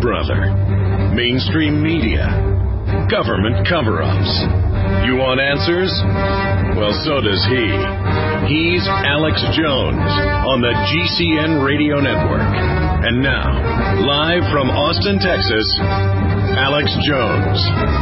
brother. Mainstream media. Government cover-ups. You want answers? Well, so does he. He's Alex Jones on the GCN Radio Network. And now, live from Austin, Texas, Alex Jones.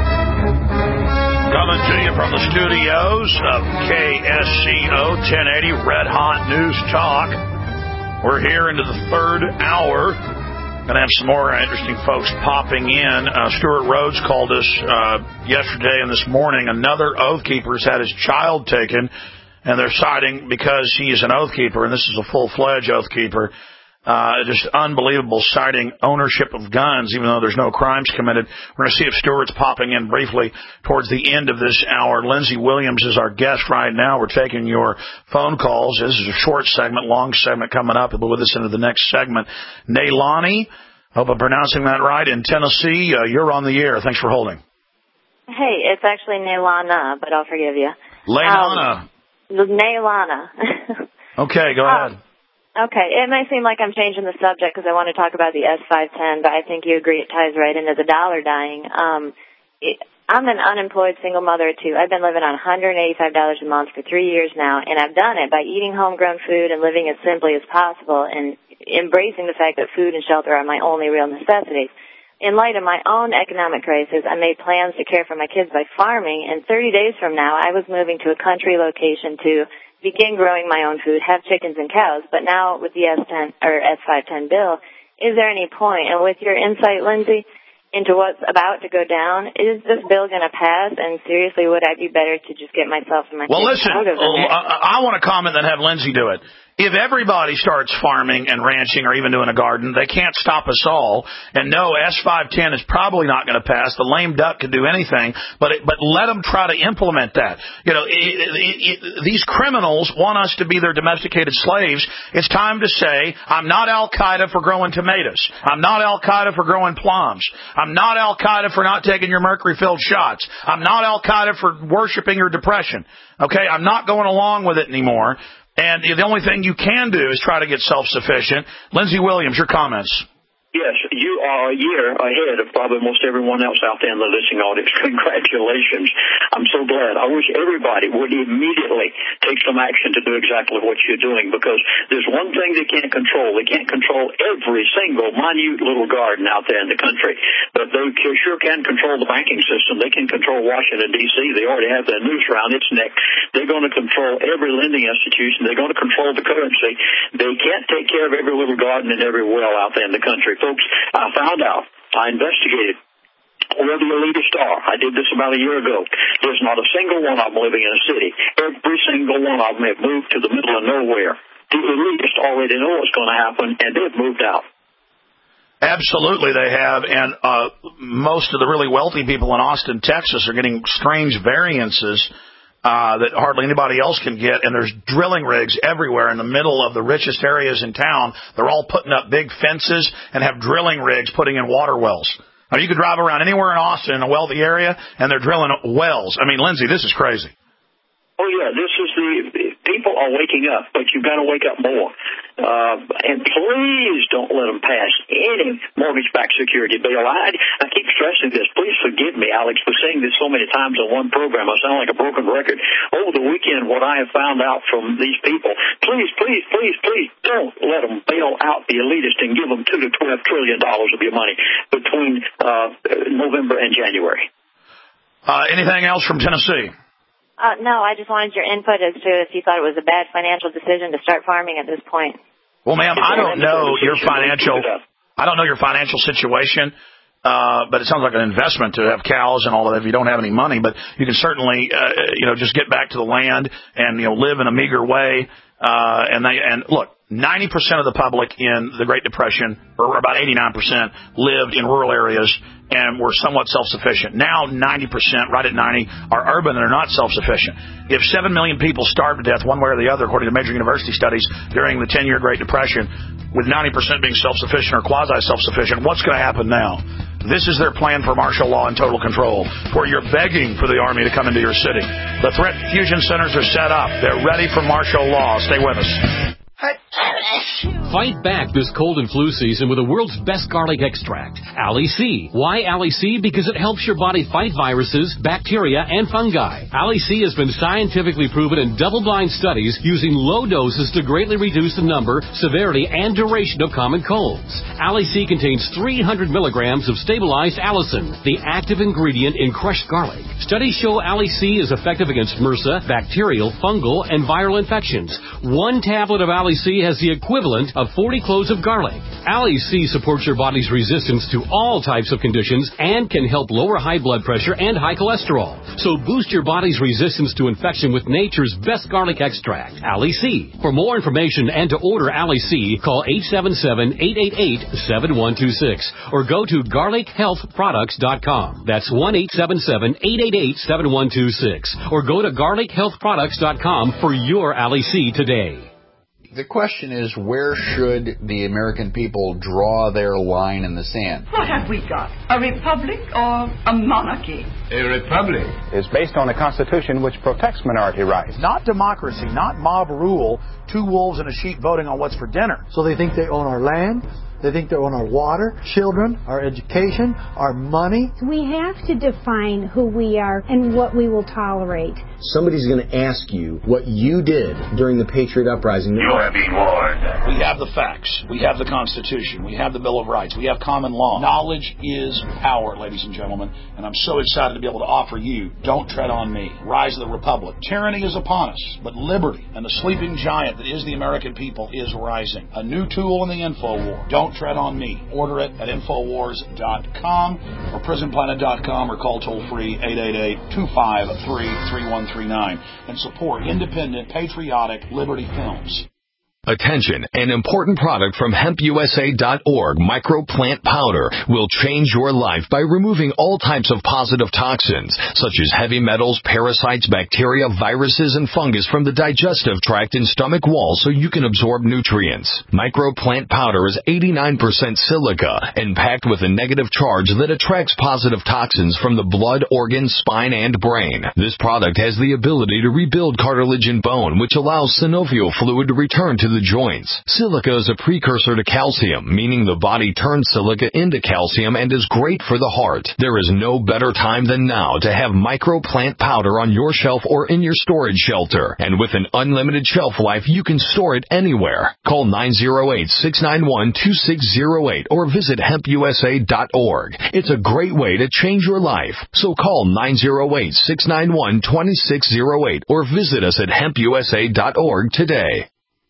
Coming to you from the studios of KSCO 1080 Red Hot News Talk. We're here into the third hour. Going to have some more interesting folks popping in. Stuart Rhodes called us yesterday and this morning. Another Oath Keeper has had his child taken, and they're citing because he is an Oath Keeper, and this is a full-fledged Oath Keeper. Just unbelievable citing ownership of guns, even though there's no crimes committed. We're going to see if Stuart's popping in briefly towards the end of this hour. Lindsey Williams is our guest right now. We're taking your phone calls. This is a short segment, long segment coming up. He'll be with us into the next segment. Naylani, hope I'm pronouncing that right, in Tennessee. You're on the air. Thanks for holding. Hey, it's actually Naylana, but I'll forgive you. Naylana. Naylana. Okay, go ahead. Okay, it may seem like I'm changing the subject because I want to talk about the S510, but I think you agree it ties right into the dollar dying. I'm an unemployed single mother of two. I've been living on $185 a month for 3 years now, and I've done it by eating homegrown food and living as simply as possible and embracing the fact that food and shelter are my only real necessities. In light of my own economic crisis, I made plans to care for my kids by farming, and 30 days from now, I was moving to a country location to begin growing my own food, have chickens and cows. But now with the S510 bill, is there any point? And with your insight, Lindsey, into what's about to go down, is this bill going to pass? And seriously, would I be better to just get myself and my kids out of it? I want to comment and have Lindsey do it. If everybody starts farming and ranching or even doing a garden, they can't stop us all. And no, S510 is probably not going to pass. The lame duck can do anything, but let them try to implement that. You know, these criminals want us to be their domesticated slaves. It's time to say, I'm not Al-Qaeda for growing tomatoes. I'm not Al-Qaeda for growing plums. I'm not Al-Qaeda for not taking your mercury-filled shots. I'm not Al-Qaeda for worshiping your depression. Okay, I'm not going along with it anymore. And the only thing you can do is try to get self-sufficient. Lindsey Williams, your comments. Yes, you are a year ahead of probably most everyone else out there in the listening audience. Congratulations. I'm so glad. I wish everybody would immediately take some action to do exactly what you're doing, because there's one thing they can't control. They can't control every single minute little garden out there in the country, but they sure can control the banking system. They can control Washington, D.C. They already have their noose around its neck. They're going to control every lending institution. They're going to control the currency. They can't take care of every little garden and every well out there in the country. Folks, I found out, I investigated where the elitists are. I did this about a year ago. There's not a single one of them living in a city. Every single one of them have moved to the middle of nowhere. The elitists already know what's going to happen, and they've moved out. Absolutely, they have, and most of the really wealthy people in Austin, Texas, are getting strange variances that hardly anybody else can get, and there's drilling rigs everywhere in the middle of the richest areas in town. They're all putting up big fences and have drilling rigs putting in water wells. Now, you could drive around anywhere in Austin in a wealthy area, and they're drilling wells. I mean, Lindsey, this is crazy. Oh, yeah, this is people are waking up, but you've got to wake up more. And please don't let them pass any mortgage-backed security bill. I keep stressing this. Please forgive me, Alex, for saying this so many times on one program. I sound like a broken record. Over the weekend, what I have found out from these people, please don't let them bail out the elitists and give them $2 to $12 trillion of your money between November and January. Anything else from Tennessee? No, I just wanted your input as to if you thought it was a bad financial decision to start farming at this point. Well, ma'am, I don't know your financial situation, but it sounds like an investment to have cows and all of that if you don't have any money. But you can certainly, just get back to the land and, live in a meager way. And look, 90% of the public in the Great Depression, or about 89%, lived in rural areas and were somewhat self-sufficient. Now 90%, right at 90, are urban and are not self-sufficient. If 7 million people starved to death one way or the other, according to major university studies, during the 10-year Great Depression, with 90% being self-sufficient or quasi-self-sufficient, what's going to happen now? This is their plan for martial law and total control, where you're begging for the Army to come into your city. The threat fusion centers are set up. They're ready for martial law. Stay with us. Fight back this cold and flu season with the world's best garlic extract, Ali C. Why Ali C? Because it helps your body fight viruses, bacteria, and fungi. Ali C has been scientifically proven in double-blind studies using low doses to greatly reduce the number, severity, and duration of common colds. Ali C contains 300 milligrams of stabilized allicin, the active ingredient in crushed garlic. Studies show Ali C is effective against MRSA, bacterial, fungal, and viral infections. One tablet of Ali C has the equivalent of 40 cloves of garlic. Ali C supports your body's resistance to all types of conditions and can help lower high blood pressure and high cholesterol. So boost your body's resistance to infection with nature's best garlic extract, Ali C. For more information and to order Ali C, call 877-888-7126 or go to garlichealthproducts.com. That's 1-877-888-7126 or go to garlichealthproducts.com for your Ali C today. The question is, where should the American people draw their line in the sand? What have we got? A republic or a monarchy? A republic is based on a constitution which protects minority rights. Not democracy, not mob rule, two wolves and a sheep voting on what's for dinner. So they think they own our land. They think they own our water, children, our education, our money. We have to define who we are and what we will tolerate. Somebody's going to ask you what you did during the Patriot Uprising. You are being warned. We have the facts. We have the Constitution. We have the Bill of Rights. We have common law. Knowledge is power, ladies and gentlemen. And I'm so excited to be able to offer you Don't Tread on Me, Rise of the Republic. Tyranny is upon us, but liberty and the sleeping giant that is the American people is rising. A new tool in the info war. Don't Tread on Me. Order it at Infowars.com or PrisonPlanet.com or call toll-free 888-253-3139 and support independent, patriotic Liberty Films. Attention, an important product from HempUSA.org, microplant powder, will change your life by removing all types of positive toxins, such as heavy metals, parasites, bacteria, viruses, and fungus from the digestive tract and stomach wall so you can absorb nutrients. Microplant powder is 89% silica and packed with a negative charge that attracts positive toxins from the blood, organs, spine, and brain. This product has the ability to rebuild cartilage and bone, which allows synovial fluid to return to the joints. Silica is a precursor to calcium, meaning the body turns silica into calcium and is great for the heart. There is no better time than now to have microplant powder on your shelf or in your storage shelter. And with an unlimited shelf life, you can store it anywhere. Call 908-691-2608 or visit HempUSA.org. It's a great way to change your life. So call 908-691-2608 or visit us at HempUSA.org today.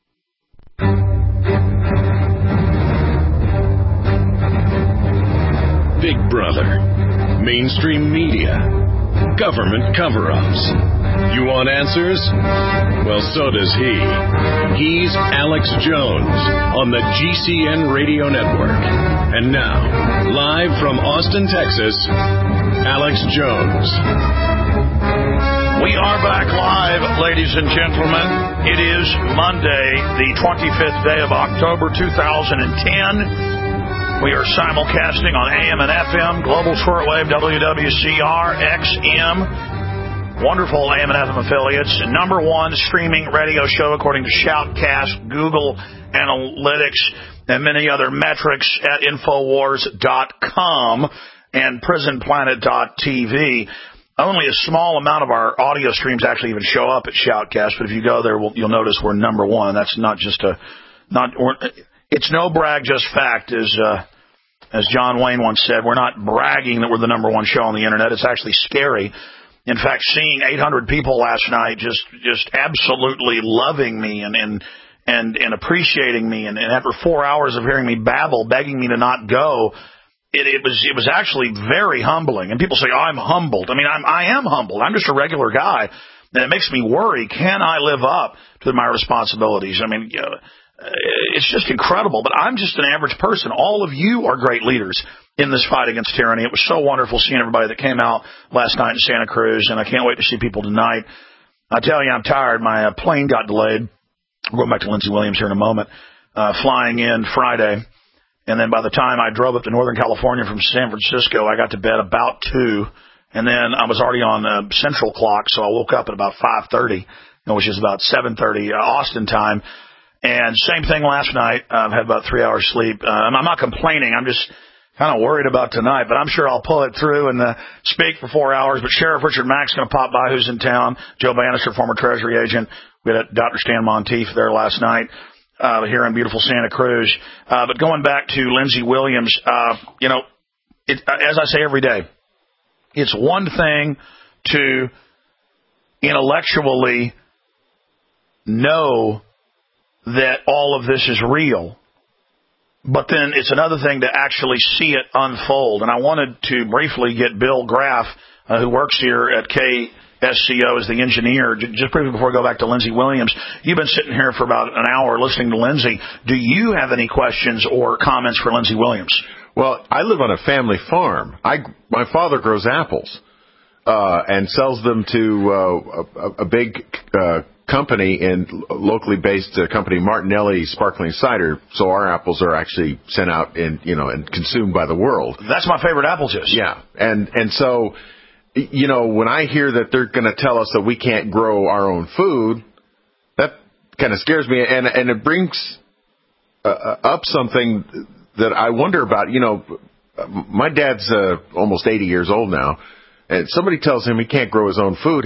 Big Brother, mainstream media, government cover-ups. You want answers? Well, so does he. He's Alex Jones on the GCN Radio Network. And now, live from Austin, Texas, Alex Jones. We are back live, ladies and gentlemen. It is Monday, the 25th day of October, 2010. We are simulcasting on AM and FM, Global Shortwave, WWCR, XM, wonderful AM and FM affiliates, number one streaming radio show according to Shoutcast, Google Analytics, and many other metrics at Infowars.com and PrisonPlanet.tv. Only a small amount of our audio streams actually even show up at Shoutcast, but if you go there, you'll notice we're number one. That's not just it's no brag, just fact, as John Wayne once said. We're not bragging that we're the number one show on the internet. It's actually scary. In fact, seeing 800 people last night just absolutely loving me and appreciating me, and after 4 hours of hearing me babble, begging me to not go, it was actually very humbling. And people say, "Oh, I'm humbled." I mean, I am humbled. I'm just a regular guy, and it makes me worry. Can I live up to my responsibilities? I mean, it's just incredible, but I'm just an average person. All of you are great leaders in this fight against tyranny. It was so wonderful seeing everybody that came out last night in Santa Cruz, and I can't wait to see people tonight. I tell you, I'm tired. My plane got delayed. We're going back to Lindsey Williams here in a moment, flying in Friday. And then by the time I drove up to Northern California from San Francisco, I got to bed about 2, and then I was already on Central Clock, so I woke up at about 5:30, which is about 7:30 Austin time. And same thing last night. I've had about 3 hours sleep. I'm not complaining. I'm just kind of worried about tonight, but I'm sure I'll pull it through and speak for 4 hours. But Sheriff Richard Mack's going to pop by, who's in town. Joe Bannister, former Treasury agent. We had Dr. Stan Monteith there last night here in beautiful Santa Cruz. But going back to Lindsey Williams, you know, as I say every day, it's one thing to intellectually know that all of this is real, but then it's another thing to actually see it unfold. And I wanted to briefly get Bill Graff, who works here at KSCO as the engineer, just briefly before we go back to Lindsey Williams. You've been sitting here for about an hour listening to Lindsey. Do you have any questions or comments for Lindsey Williams? Well, I live on a family farm. My father grows apples and sells them to a big company, and locally based company, Martinelli Sparkling Cider. So our apples are actually sent out and consumed by the world. That's my favorite apple juice. Yeah, and so, you know, when I hear that they're going to tell us that we can't grow our own food, that kind of scares me, and it brings up something that I wonder about. You know, my dad's almost 80 years old now, and somebody tells him he can't grow his own food,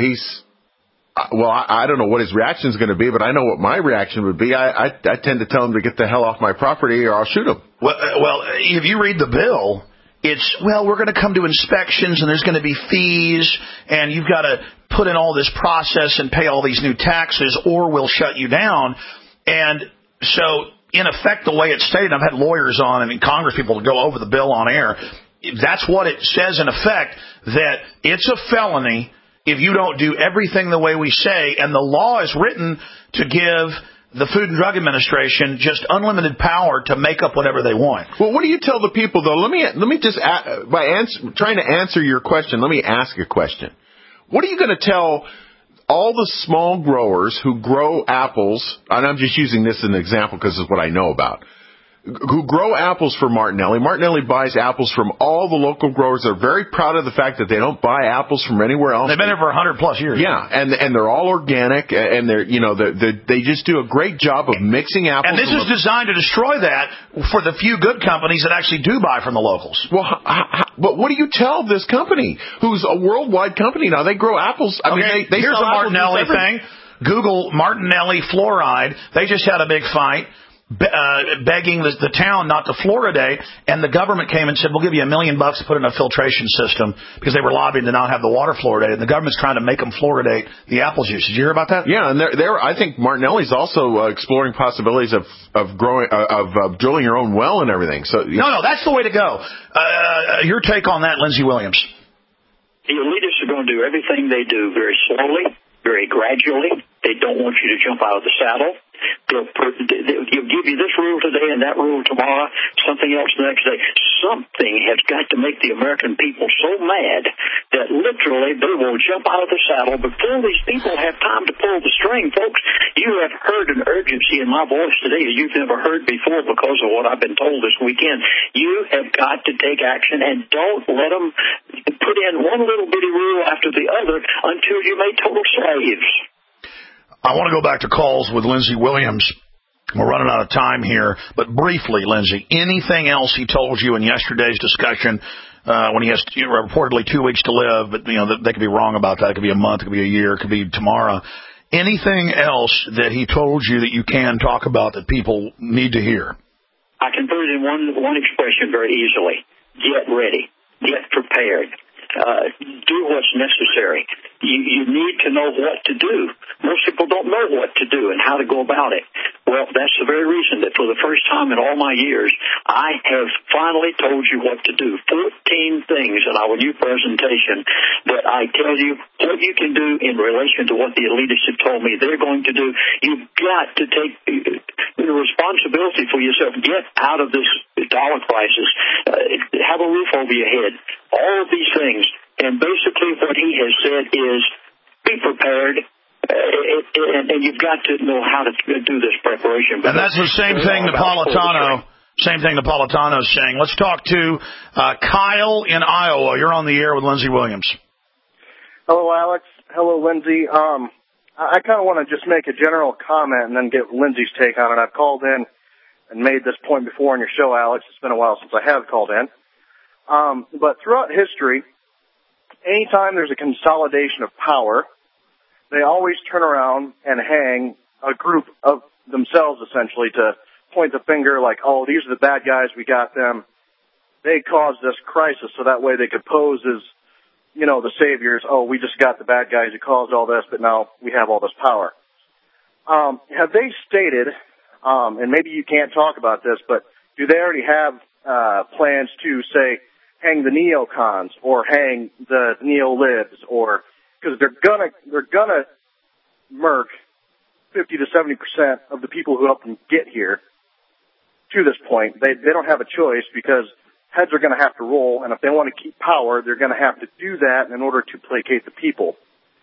I don't know what his reaction is going to be, but I know what my reaction would be. I tend to tell him to get the hell off my property or I'll shoot him. Well, if you read the bill, it's, we're going to come to inspections and there's going to be fees and you've got to put in all this process and pay all these new taxes or we'll shut you down. And so, in effect, the way it's stated, I've had lawyers on and Congress people to go over the bill on air. That's what it says in effect, that it's a felony if you don't do everything the way we say, and the law is written to give the Food and Drug Administration just unlimited power to make up whatever they want. Well, what do you tell the people, though? Let me just, trying to answer your question, let me ask a question. What are you going to tell all the small growers who grow apples, and I'm just using this as an example because it's what I know about, who grow apples for Martinelli. Martinelli buys apples from all the local growers. They're very proud of the fact that they don't buy apples from anywhere else. They've been there for 100 plus years. Yeah, and they're all organic, and they just do a great job of mixing apples. And this is designed to destroy that for the few good companies that actually do buy from the locals. Well, but what do you tell this company, who's a worldwide company now? They grow apples. I mean, they here's sell a Martinelli thing. Google Martinelli fluoride. They just had a big fight, begging the town not to fluoridate, and the government came and said, we'll give you $1 million to put in a filtration system because they were lobbying to not have the water fluoridated. The government's trying to make them fluoridate the apple juice. Did you hear about that? Yeah, and I think Martinelli's also exploring possibilities of drilling your own well and everything. So No, that's the way to go. Your take on that, Lindsey Williams? The elitists are going to do everything they do very slowly, very gradually. They don't want you to jump out of the saddle. They'll give you this rule today and that rule tomorrow, something else the next day. Something has got to make the American people so mad that literally they will jump out of the saddle before these people have time to pull the string. Folks, you have heard an urgency in my voice today that you've never heard before because of what I've been told this weekend. You have got to take action and don't let them put in one little bitty rule after the other until you make total slaves. I want to go back to calls with Lindsey Williams. We're running out of time here, but briefly, Lindsey, anything else he told you in yesterday's discussion when he has reportedly 2 weeks to live, but they could be wrong about that. It could be a month, it could be a year, it could be tomorrow. Anything else that he told you that you can talk about that people need to hear? I can put it in one expression very easily. Get ready. Get prepared. Do what's necessary. You need to know what to do. Most people don't know what to do and how to go about it. Well, that's the very reason that for the first time in all my years, I have finally told you what to do. 14 things in our new presentation that I tell you what you can do in relation to what the elitists have told me they're going to do. You've got to take the responsibility for yourself. Get out of this dollar crisis. Have a roof over your head. All of these things. And basically what he has said is be prepared. And you've got to know how to do this preparation. And that's the same thing Napolitano. Same thing Napolitano is saying. Let's talk to Kyle in Iowa. You're on the air with Lindsey Williams. Hello, Alex. Hello, Lindsey. I kind of want to just make a general comment and then get Lindsay's take on it. I've called in and made this point before on your show, Alex. It's been a while since I have called in. But throughout history, anytime there's a consolidation of power, they always turn around and hang a group of themselves, essentially, to point the finger like, oh, these are the bad guys, we got them. They caused this crisis, so that way they could pose as, you know, the saviors. Oh, we just got the bad guys who caused all this, but now we have all this power. Have they stated, and maybe you can't talk about this, but do they already have plans to, say, hang the neocons or hang the neolibs, or because they're gonna murk 50 to 70% of the people who helped them get here to this point. They don't have a choice because heads are going to have to roll, and if they want to keep power, they're going to have to do that in order to placate the people.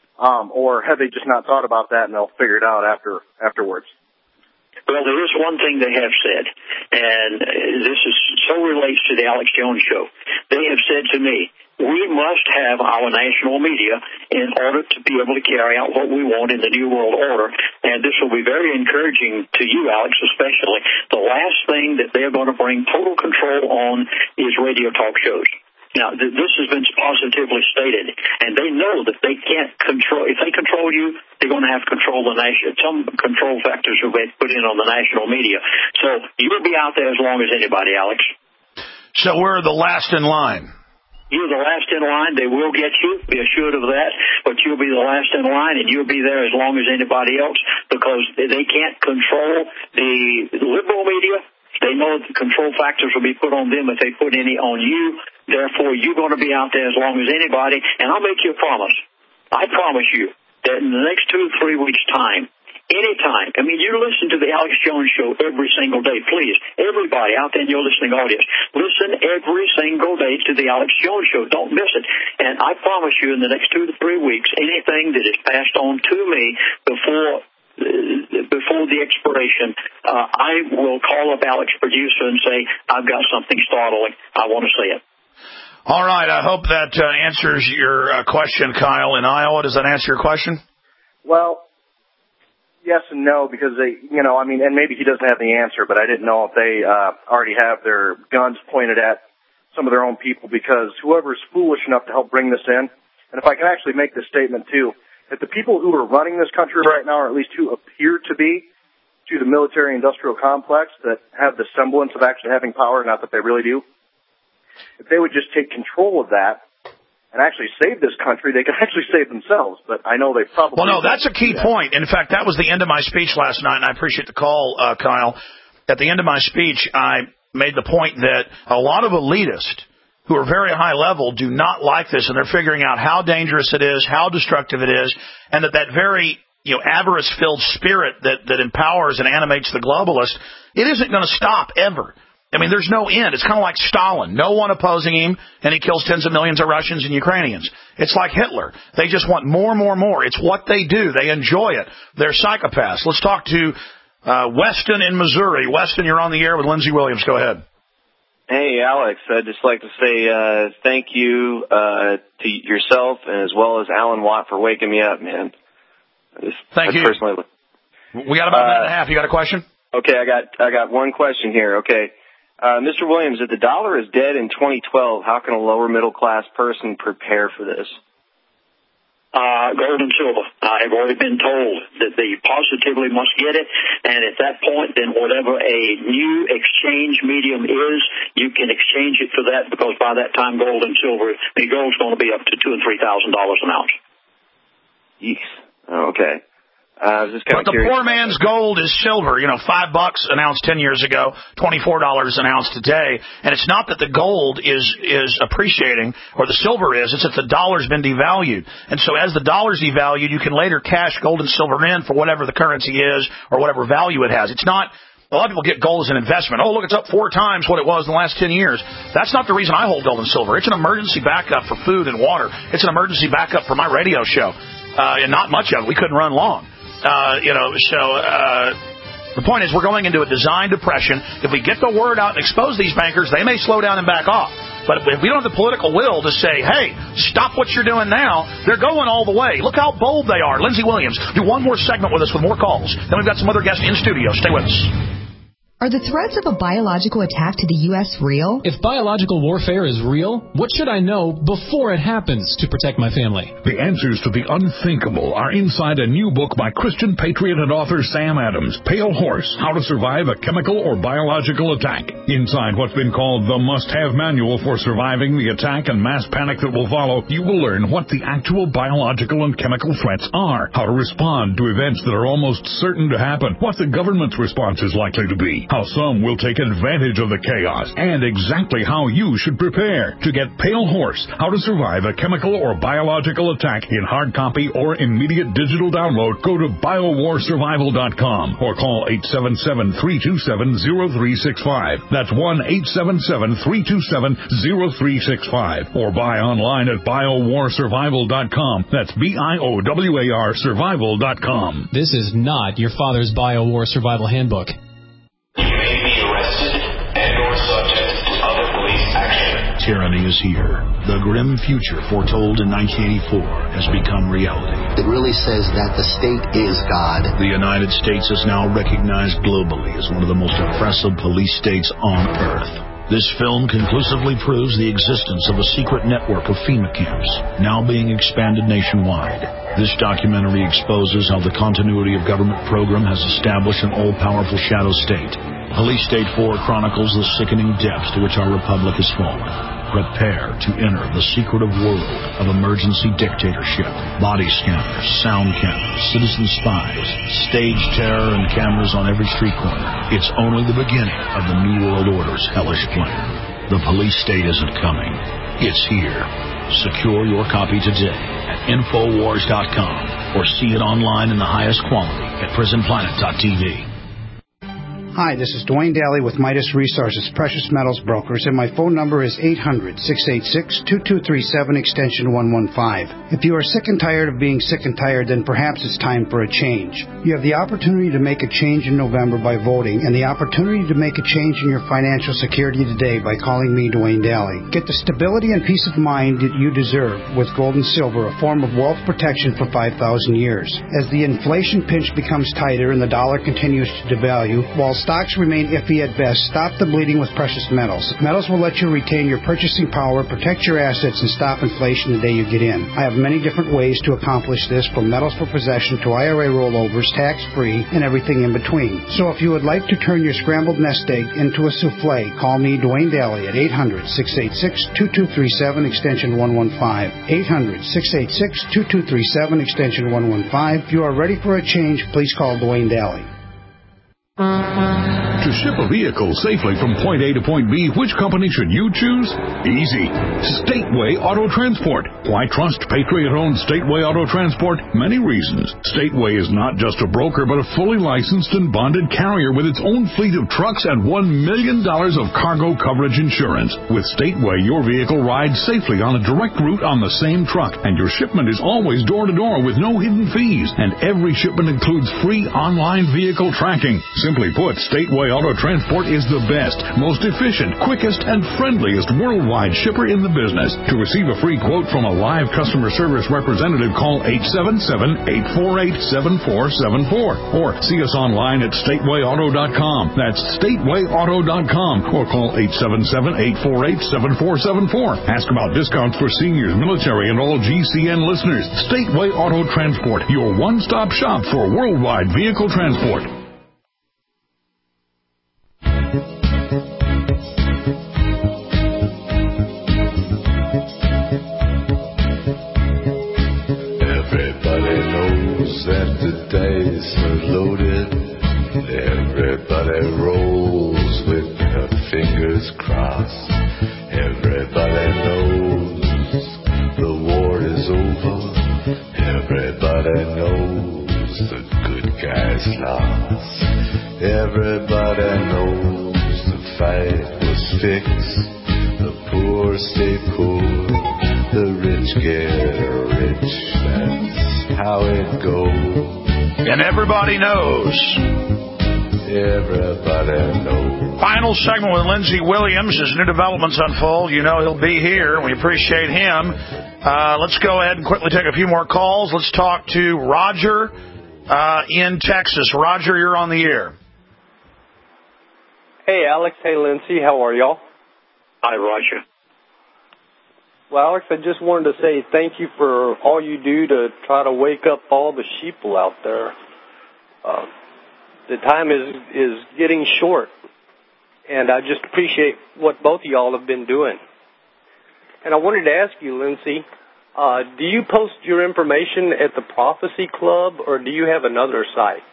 Or have they just not thought about that and they'll figure it out afterwards? Well, there is one thing they have said, and this is so relates to the Alex Jones show. They have said to me, we must have our national media in order to be able to carry out what we want in the New World Order, and this will be very encouraging to you, Alex, especially. The last thing that they're going to bring total control on is radio talk shows. Now, this has been positively stated, and they know that they can't control. If they control you, they're going to have to control the nation. Some control factors will be put in on the national media. So you'll be out there as long as anybody, Alex. So we're the last in line. You're the last in line. They will get you. Be assured of that. But you'll be the last in line, and you'll be there as long as anybody else, because they can't control the liberal media. They know that the control factors will be put on them if they put any on you. Therefore, you're going to be out there as long as anybody. And I'll make you a promise. I promise you that in the next 2 or 3 weeks' time, anytime, I mean, you listen to the Alex Jones show every single day. Please, everybody out there in your listening audience, listen every single day to the Alex Jones show. Don't miss it. And I promise you in the next 2 to 3 weeks, anything that is passed on to me before the expiration, I will call up Alex producer and say, I've got something startling. I want to see it. All right. I hope that answers your question, Kyle, in Iowa. Does that answer your question? Well, yes and no, because they, you know, I mean, and maybe he doesn't have the answer, but I didn't know if they already have their guns pointed at some of their own people, because whoever's foolish enough to help bring this in, and if I can actually make this statement too, that the people who are running this country right now, or at least who appear to be, to the military-industrial complex, that have the semblance of actually having power, not that they really do, if they would just take control of that and actually save this country, they can actually save themselves. But I know they probably... Well, no, that's a key point. In fact, that was the end of my speech last night, and I appreciate the call, Kyle. At the end of my speech, I made the point that a lot of elitists who are very high level do not like this, and they're figuring out how dangerous it is, how destructive it is, and that very avarice-filled spirit that empowers and animates the globalist, it isn't going to stop ever. I mean, there's no end. It's kind of like Stalin. No one opposing him, and he kills tens of millions of Russians and Ukrainians. It's like Hitler. They just want more and more and more. It's what they do. They enjoy it. They're psychopaths. Let's talk to Weston in Missouri. Weston, you're on the air with Lindsey Williams. Go ahead. Hey, Alex. I'd just like to say thank you to yourself and as well as Alan Watt for waking me up, man. Thank you. We got about a minute and a half. You got a question? Okay, I got one question here. Okay. Mr. Williams, if the dollar is dead in 2012, how can a lower middle class person prepare for this? Gold and silver. I have already been told that they positively must get it, and at that point, then whatever a new exchange medium is, you can exchange it for that, because by that time, gold and silver, gold's going to be up to $2,000 and $3,000 an ounce. Yes. Okay. I was just kind of curious. The poor man's gold is silver, $5 an ounce 10 years ago, $24 an ounce today. And it's not that the gold is appreciating or the silver is, it's that the dollar's been devalued. And so as the dollar's devalued, you can later cash gold and silver in for whatever the currency is or whatever value it has. It's not, a lot of people get gold as an investment. Oh, look, it's up 4 times what it was in the last 10 years. That's not the reason I hold gold and silver. It's an emergency backup for food and water. It's an emergency backup for my radio show. And not much of it. We couldn't run long. The point is we're going into a design depression. If we get the word out and expose these bankers, they may slow down and back off. But if we don't have the political will to say, hey, stop what you're doing now, they're going all the way. Look how bold they are. Lindsey Williams, do one more segment with us with more calls. Then we've got some other guests in studio. Stay with us. Are the threats of a biological attack to the U.S. real? If biological warfare is real, what should I know before it happens to protect my family? The answers to the unthinkable are inside a new book by Christian patriot and author Sam Adams, Pale Horse, How to Survive a Chemical or Biological Attack. Inside what's been called the must-have manual for surviving the attack and mass panic that will follow, you will learn what the actual biological and chemical threats are, how to respond to events that are almost certain to happen, what the government's response is likely to be, how some will take advantage of the chaos, and exactly how you should prepare. To get Pale Horse, How to Survive a Chemical or Biological Attack in hard copy or immediate digital download, go to biowarsurvival.com or call 877-327-0365. That's 1-877-327-0365. Or buy online at biowarsurvival.com. That's BIOWAR survival.com. This is not your father's BioWar Survival Handbook. Tyranny is here. The grim future foretold in 1984 has become reality. It really says that the state is God. The United States is now recognized globally as one of the most oppressive police states on earth. This film conclusively proves the existence of a secret network of FEMA camps, now being expanded nationwide. This documentary exposes how the continuity of government program has established an all-powerful shadow state. Police State 4 chronicles the sickening depths to which our republic has fallen. Prepare to enter the secretive world of emergency dictatorship, body scanners, sound cameras, citizen spies, stage terror, and cameras on every street corner. It's only the beginning of the New World Order's hellish plan. The police state isn't coming. It's here. Secure your copy today at Infowars.com or see it online in the highest quality at PrisonPlanet.tv. Hi, this is Dwayne Daly with Midas Resources Precious Metals Brokers, and my phone number is 800-686-2237, extension 115. If you are sick and tired of being sick and tired, then perhaps it's time for a change. You have the opportunity to make a change in November by voting, and the opportunity to make a change in your financial security today by calling me, Dwayne Daly. Get the stability and peace of mind that you deserve with gold and silver, a form of wealth protection for 5,000 years. As the inflation pinch becomes tighter and the dollar continues to devalue, while stocks remain iffy at best, stop the bleeding with precious metals. Metals will let you retain your purchasing power, protect your assets, and stop inflation the day you get in. I have many different ways to accomplish this, from metals for possession to IRA rollovers, tax-free, and everything in between. So if you would like to turn your scrambled nest egg into a souffle, call me, Dwayne Daly, at 800-686-2237, extension 115. 800-686-2237, extension 115. If you are ready for a change, please call Dwayne Daly. To ship a vehicle safely from point A to point B, which company should you choose? Easy. Stateway Auto Transport. Why trust Patriot-owned Stateway Auto Transport? Many reasons. Stateway is not just a broker, but a fully licensed and bonded carrier with its own fleet of trucks and $1 million of cargo coverage insurance. With Stateway, your vehicle rides safely on a direct route on the same truck, and your shipment is always door-to-door with no hidden fees, and every shipment includes free online vehicle tracking. Simply put, Stateway Auto Transport is the best, most efficient, quickest, and friendliest worldwide shipper in the business. To receive a free quote from a live customer service representative, call 877-848-7474 or see us online at statewayauto.com. That's statewayauto.com or call 877-848-7474. Ask about discounts for seniors, military, and all GCN listeners. Stateway Auto Transport, your one-stop shop for worldwide vehicle transport. That the dice are loaded. Everybody rolls with her fingers crossed. Everybody knows the war is over. Everybody knows the good guys lost. Everybody knows the fight was fixed. The poor stay poor, the rich get rich. That's how it goes. And everybody knows everybody knows. Final segment with Lindsey Williams. As new developments unfold, you know he'll be here. We appreciate him. Let's go ahead and quickly take a few more calls. Let's talk to Roger in Texas. Roger, you're on the air. Hey, Alex. Hey, Lindsey. How are y'all? Hi, Roger. Well, Alex, I just wanted to say thank you for all you do to try to wake up all the sheeple out there. The time is getting short, and I just appreciate what both of y'all have been doing. And I wanted to ask you, Lindsey, do you post your information at the Prophecy Club, or do you have another site?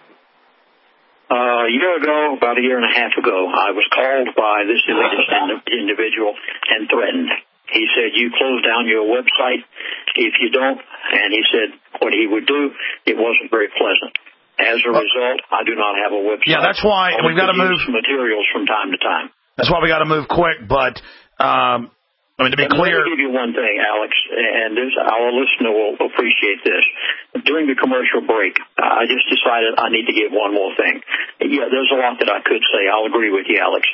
A year ago, about a year and a half ago, I was called by this individual and threatened. He said, you close down your website if you don't, and he said what he would do, it wasn't very pleasant. As a result, I do not have a website. Yeah, that's why we've got to move materials from time to time. That's why we got to move quick, but to be clear. Let me give you one thing, Alex, and our listener will appreciate this. During the commercial break, I just decided I need to give one more thing. Yeah, there's a lot that I could say. I'll agree with you, Alex.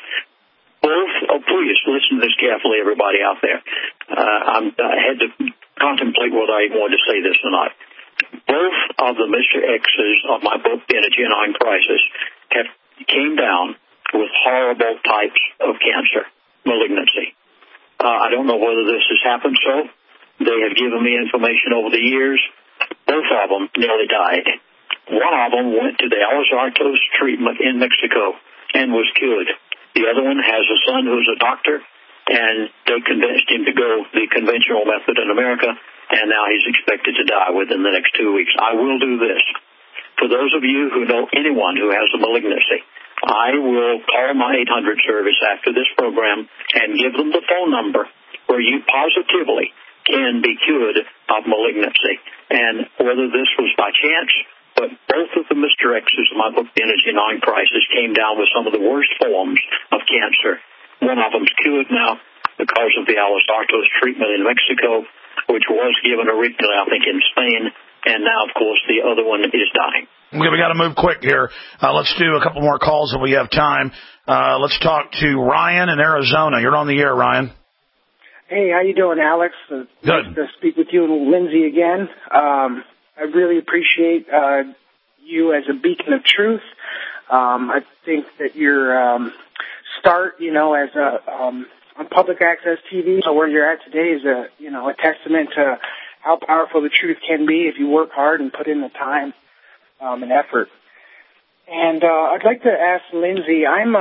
Please listen to this carefully, everybody out there. I had to contemplate whether I wanted to say this or not. Both of the Mr. X's of my book, The Energy and Crisis, came down with horrible types of cancer, malignancy. I don't know whether this has happened so. They have given me information over the years. Both of them nearly died. One of them went to the Alizartos treatment in Mexico and was cured. The other one has a son who's a doctor, and they convinced him to go the conventional method in America, and now he's expected to die within the next 2 weeks. I will do this. For those of you who know anyone who has a malignancy, I will call my 800 service after this program and give them the phone number where you positively can be cured of malignancy. And whether this was by chance, but both of the Mr. X's of my book, The Energy and Crisis, came down with some of the worst forms of cancer. One of them's cured now because of the Alizartos treatment in Mexico, which was given originally, I think, in Spain, and now, of course, the other one is dying. Okay, we got to move quick here. Let's do a couple more calls if we have time. Let's talk to Ryan in Arizona. You're on the air, Ryan. Hey, how you doing, Alex? Good. Nice to speak with you and Lindsey again. I really appreciate you as a beacon of truth. I think that your start, as on public access TV, so where you're at today is a testament to how powerful the truth can be if you work hard and put in the time and effort. And I'd like to ask Lindsey,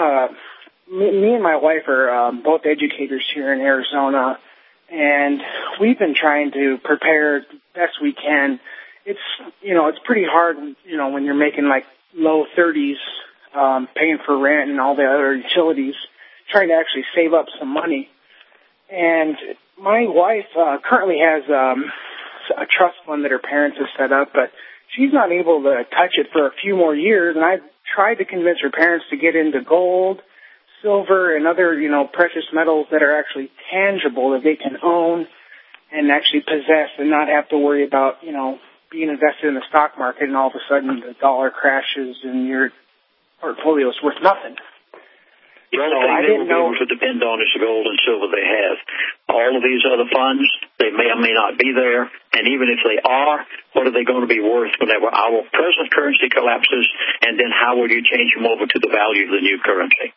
me and my wife are both educators here in Arizona, and we've been trying to prepare the best we can. It's pretty hard, when you're making like low 30s, paying for rent and all the other utilities, trying to actually save up some money. And my wife currently has a trust fund that her parents have set up, but she's not able to touch it for a few more years. And I've tried to convince her parents to get into gold, silver, and other, precious metals that are actually tangible that they can own and actually possess and not have to worry about, being invested in the stock market and all of a sudden the dollar crashes and your portfolio is worth nothing. The only thing they will be able to depend on is the gold and silver they have. All of these other funds, they may or may not be there, and even if they are, what are they going to be worth whenever our present currency collapses, and then how will you change them over to the value of the new currency?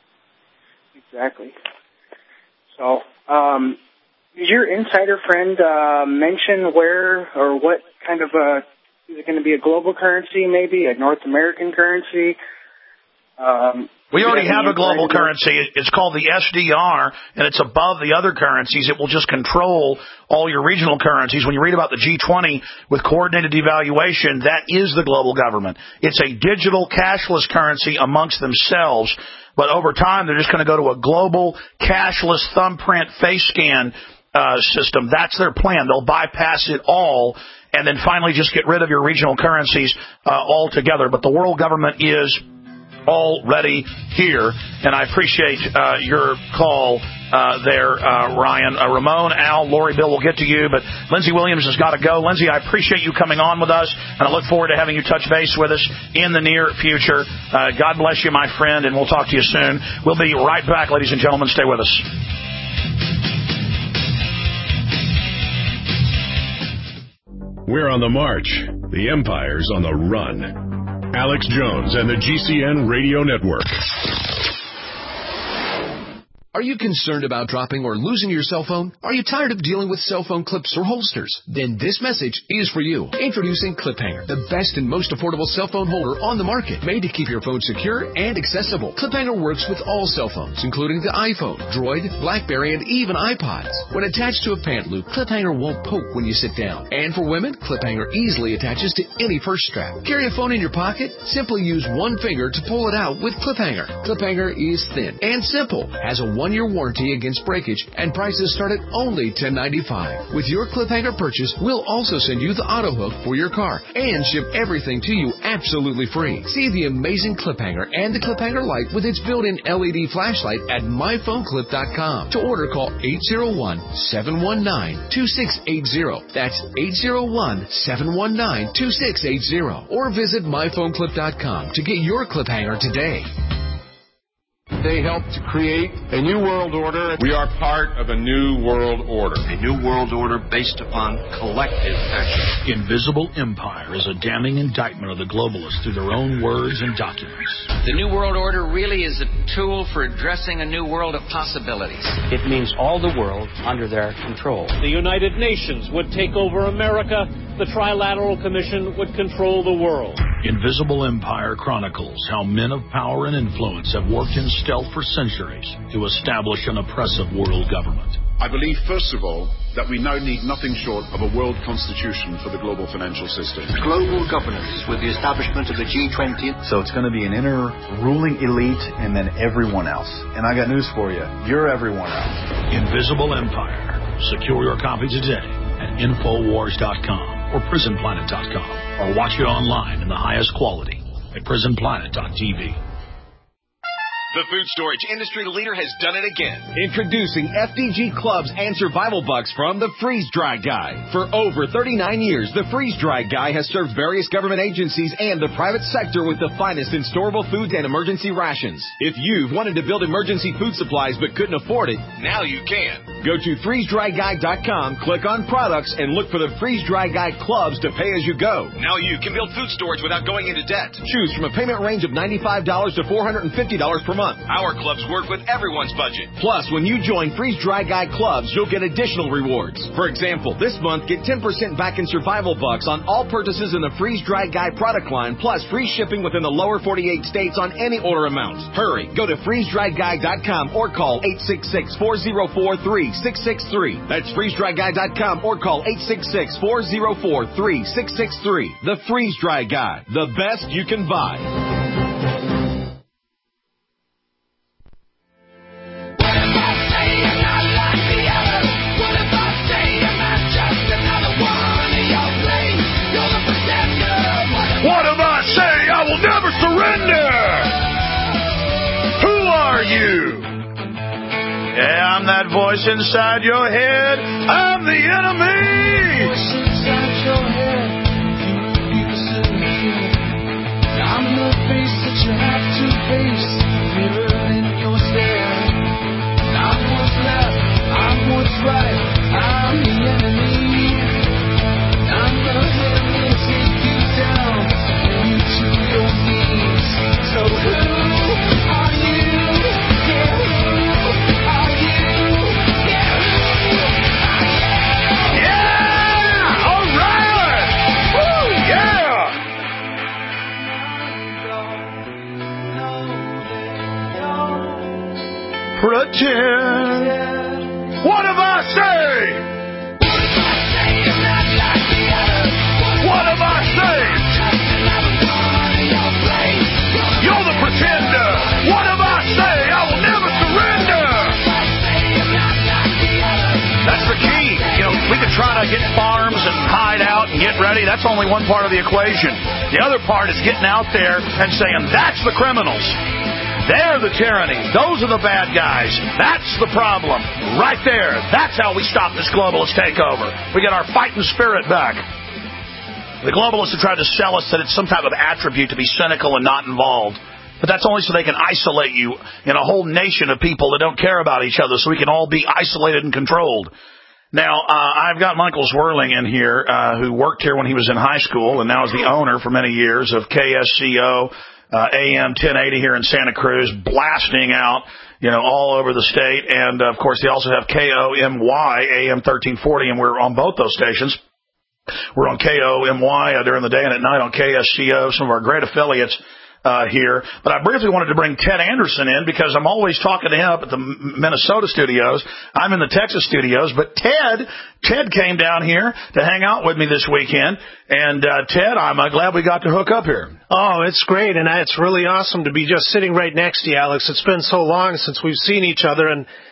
Exactly. So, did your insider friend mention where or what kind of is it going to be a global currency, maybe a North American currency? We already have a global currency. It's called the SDR, and it's above the other currencies. It will just control all your regional currencies. When you read about the G20 with coordinated devaluation, that is the global government. It's a digital cashless currency amongst themselves, but over time they're just going to go to a global cashless thumbprint face scan system. That's their plan. They'll bypass it all and then finally just get rid of your regional currencies altogether. But the world government is already here, and I appreciate your call there, Ryan. Ramon, Al, Lori, Bill will get to you, but Lindsey Williams has got to go. Lindsey, I appreciate you coming on with us, and I look forward to having you touch base with us in the near future. God bless you, my friend, and we'll talk to you soon. We'll be right back, ladies and gentlemen. Stay with us. We're on the march. The Empire's on the run. Alex Jones and the GCN Radio Network. Are you concerned about dropping or losing your cell phone? Are you tired of dealing with cell phone clips or holsters? Then this message is for you. Introducing Clip Hanger, the best and most affordable cell phone holder on the market, made to keep your phone secure and accessible. Clip Hanger works with all cell phones, including the iPhone, Droid, BlackBerry, and even iPods. When attached to a pant loop, Clip Hanger won't poke when you sit down. And for women, Clip Hanger easily attaches to any purse strap. Carry a phone in your pocket? Simply use one finger to pull it out with Clip Hanger. Clip Hanger is thin and simple, has a 1-year warranty against breakage, and prices start at only $10.95. With your Clip Hanger purchase, we'll also send you the auto hook for your car and ship everything to you absolutely free. See the amazing Clip Hanger and the Clip Hanger Lite with its built-in LED flashlight at myphoneclip.com. To order, call 801-719-2680. That's 801-719-2680. Or visit myphoneclip.com to get your Clip Hanger today. They helped to create a new world order. We are part of a new world order. A new world order based upon collective action. Invisible Empire is a damning indictment of the globalists through their own words and documents. The new world order really is a tool for addressing a new world of possibilities. It means all the world under their control. The United Nations would take over America. The Trilateral Commission would control the world. Invisible Empire chronicles how men of power and influence have worked in stealth for centuries to establish an oppressive world government. I believe, first of all, that we now need nothing short of a world constitution for the global financial system. Global governance with the establishment of the G20. So it's going to be an inner ruling elite and then everyone else. And I got news for you. You're everyone else. Invisible Empire. Secure your copy today at Infowars.com or PrisonPlanet.com, or watch it online in the highest quality at PrisonPlanet.tv. The food storage industry leader has done it again. Introducing FDG Clubs and Survival Bucks from the Freeze Dry Guy. For over 39 years, the Freeze Dry Guy has served various government agencies and the private sector with the finest in storable foods and emergency rations. If you've wanted to build emergency food supplies but couldn't afford it, now you can. Go to freezedryguy.com, click on products, and look for the Freeze Dry Guy Clubs to pay as you go. Now you can build food storage without going into debt. Choose from a payment range of $95 to $450 per month. Our clubs work with everyone's budget. Plus, when you join Freeze Dry Guy Clubs, you'll get additional rewards. For example, this month, get 10% back in Survival Bucks on all purchases in the Freeze Dry Guy product line, plus free shipping within the lower 48 states on any order amount. Hurry, go to freezedryguy.com or call 866-404-3663. That's freezedryguy.com or call 866-404-3663. The Freeze Dry Guy, the best you can buy. What if I say I will never surrender? Who are you? Yeah, I'm that voice inside your head. I'm the enemy. Voice inside your head. I'm the face that you have to face. Mirror in your stare. I'm what's left. I'm what's right. I'm the enemy. I'm the head that take you down. To your knees. So who are you? Yeah, who are you? Yeah, who are you? Yeah! All right! Woo, yeah! Pretend. What if I say? What if I say? You're the pretender. What if I say I will never surrender? That's the key. You know, we could try to get farms and hide out and get ready. That's only one part of the equation. The other part is getting out there and saying, that's the criminals. They're the tyranny. Those are the bad guys. That's the problem. Right there. That's how we stop this globalist takeover. We get our fighting spirit back. The globalists have tried to sell us that it's some type of attribute to be cynical and not involved. But that's only so they can isolate you in a whole nation of people that don't care about each other, so we can all be isolated and controlled. Now, I've got Michael Zwerling in here, who worked here when he was in high school and now is the owner for many years of KSCO, AM 1080 here in Santa Cruz, blasting out, all over the state. And, of course, they also have KOMY, AM 1340, and we're on both those stations. We're on KOMY during the day and at night on KSCO, some of our great affiliates here. But I briefly wanted to bring Ted Anderson in because I'm always talking to him up at the Minnesota studios. I'm in the Texas studios. But Ted came down here to hang out with me this weekend. And, Ted, I'm glad we got to hook up here. Oh, it's great. And it's really awesome to be just sitting right next to you, Alex. It's been so long since we've seen each other.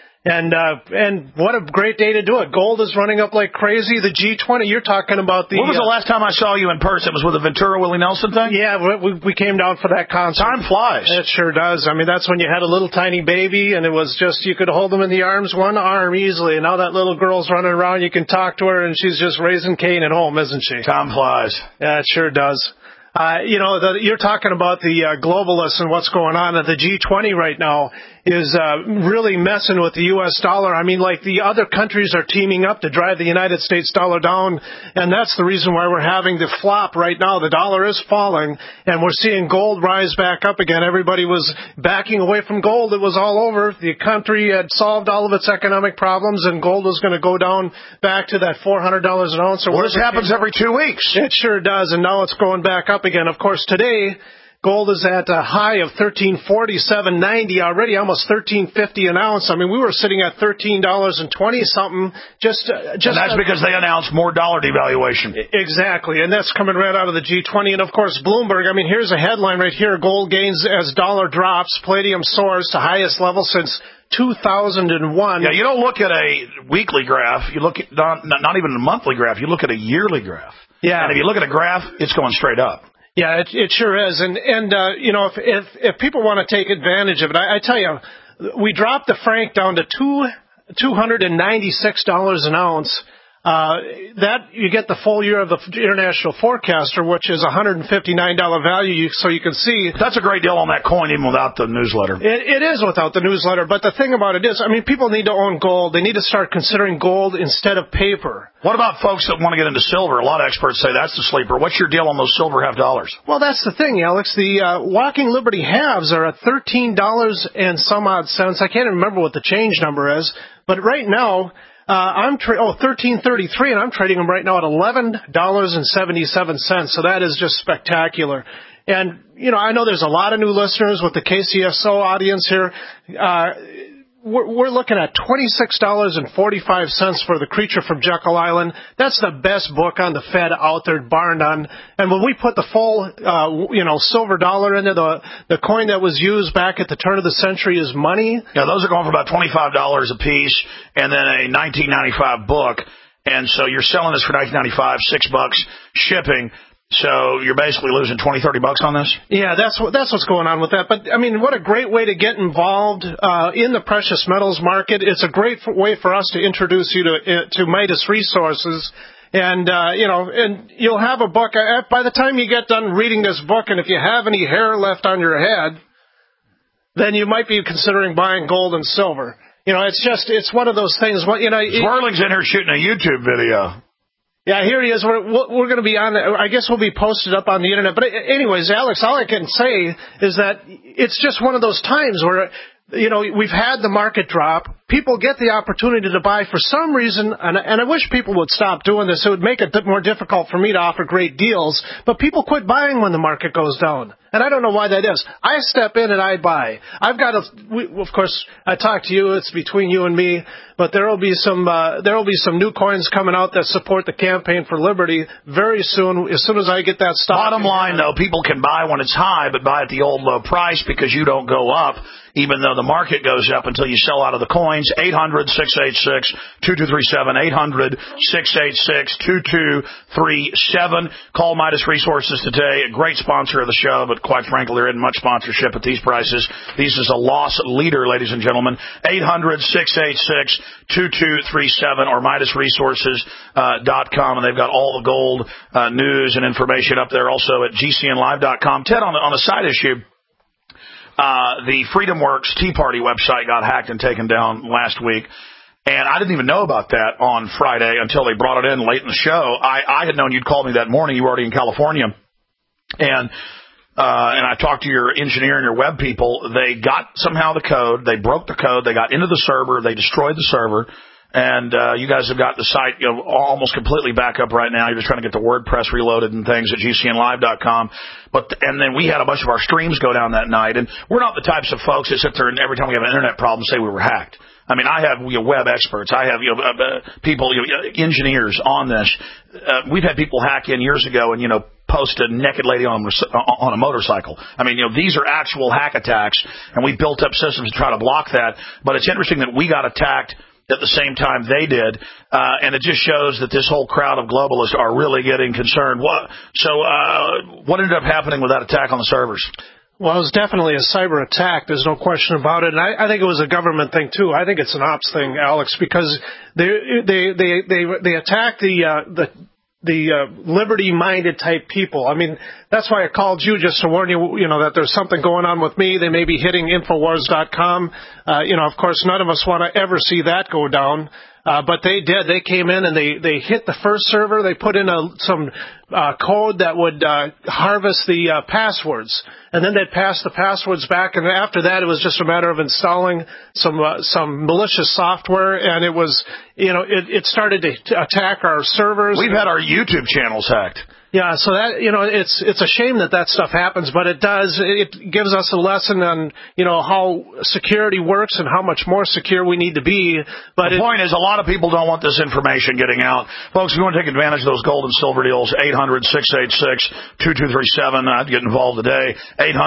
And what a great day to do it. Gold is running up like crazy. The G20, you're talking about the... When was the last time I saw you in person? It was with the Ventura Willie Nelson thing? Yeah, we came down for that concert. Time flies. It sure does. I mean, that's when you had a little tiny baby, and it was just, you could hold him in the arms, one arm easily, and now that little girl's running around, you can talk to her, and she's just raising Cain at home, isn't she? Time flies. Yeah, it sure does. You're talking about the globalists and what's going on at the G20 right now is really messing with the U.S. dollar. I mean, like the other countries are teaming up to drive the United States dollar down, and that's the reason why we're having the flop right now. The dollar is falling, and we're seeing gold rise back up again. Everybody was backing away from gold. It was all over. The country had solved all of its economic problems, and gold was going to go down back to that $400 an ounce. Well, this happens every 2 weeks. It sure does, and now it's going back up again. Of course, today, gold is at a high of $1347.90 already, almost $13.50 an ounce. I mean, we were sitting at $13.20-something. And that's because they announced more dollar devaluation. Exactly, and that's coming right out of the G20. And, of course, Bloomberg, I mean, here's a headline right here. Gold gains as dollar drops. Palladium soars to highest level since 2001. Yeah, you don't look at a weekly graph. You look at not even a monthly graph. You look at a yearly graph. Yeah. And if you look at a graph, it's going straight up. Yeah, it sure is. And if people want to take advantage of it, I tell you, we dropped the franc down to $296 an ounce. That you get the full year of the International Forecaster, which is $159 value, so you can see. That's a great deal on that coin, even without the newsletter. It is without the newsletter, but the thing about it is, I mean, people need to own gold. They need to start considering gold instead of paper. What about folks that want to get into silver? A lot of experts say that's the sleeper. What's your deal on those silver half dollars? Well, that's the thing, Alex. The Walking Liberty halves are at $13 and some odd cents. I can't remember what the change number is, but right now, $13.33, and I'm trading them right now at $11.77. So that is just spectacular. And, I know there's a lot of new listeners with the KCSO audience here. We're looking at $26.45 for The Creature from Jekyll Island. That's the best book on the Fed out there, bar none. And when we put the full, silver dollar into the coin that was used back at the turn of the century is money. Yeah, those are going for about $25 a piece, and then a $19.95 book. And so you're selling this for $19.95, $6 shipping. So you're basically losing $20-30 on this? Yeah, that's what's going on with that. But, I mean, what a great way to get involved in the precious metals market. It's a great way for us to introduce you to Midas Resources. And, and you'll have a book. By the time you get done reading this book, and if you have any hair left on your head, then you might be considering buying gold and silver. It's one of those things. Zwerling's in here shooting a YouTube video. Yeah, here he is. We're going to be on. I guess we'll be posted up on the internet. But anyways, Alex, all I can say is that it's just one of those times where we've had the market drop. People get the opportunity to buy for some reason, and I wish people would stop doing this. It would make it more difficult for me to offer great deals. But people quit buying when the market goes down. And I don't know why that is. I step in and I buy. Of course, I talk to you. It's between you and me. But there will be some new coins coming out that support the campaign for liberty very soon. As soon as I get that stock. Bottom line, though, people can buy when it's high, but buy at the old low price because you don't go up, even though the market goes up until you sell out of the coins. 800-686-2237. 800-686-2237. Call Midas Resources today. A great sponsor of the show, but quite frankly, there isn't much sponsorship at these prices. This is a loss leader, ladies and gentlemen. 800-686-2237 or MidasResources.com, and they've got all the gold news and information up there. Also at GCNlive.com. Ted, on a side issue, the FreedomWorks Tea Party website got hacked and taken down last week. And I didn't even know about that on Friday until they brought it in late in the show. I had known you'd called me that morning. You were already in California. And I talked to your engineer and your web people. They got somehow the code. They broke the code. They got into the server. They destroyed the server. And you guys have got the site almost completely back up right now. You're just trying to get the WordPress reloaded and things at GCNlive.com. And then we had a bunch of our streams go down that night. And we're not the types of folks that sit there and every time we have an internet problem say we were hacked. I mean, I have web experts. I have people, engineers on this. We've had people hack in years ago and post a naked lady on a motorcycle. I mean, these are actual hack attacks, and we built up systems to try to block that. But it's interesting that we got attacked at the same time they did, and it just shows that this whole crowd of globalists are really getting concerned. So what ended up happening with that attack on the servers? Well, it was definitely a cyber attack. There's no question about it. And I think it was a government thing too. I think it's an ops thing, Alex, because they attack the liberty-minded type people. I mean, that's why I called you just to warn you, that there's something going on with me. They may be hitting Infowars.com. Of course, none of us want to ever see that go down. But they did. They came in and they hit the first server. They put in some code that would harvest the passwords, and then they'd pass the passwords back. And after that, it was just a matter of installing some malicious software, and it was it started to attack our servers. We've had our YouTube channels hacked. Yeah, so that it's a shame that stuff happens, but it gives us a lesson on how security works and how much more secure we need to be. But the point is, a lot of people don't want this information getting out, folks. If you want to take advantage of those gold and silver deals, 800-686-2237. I'd get involved today.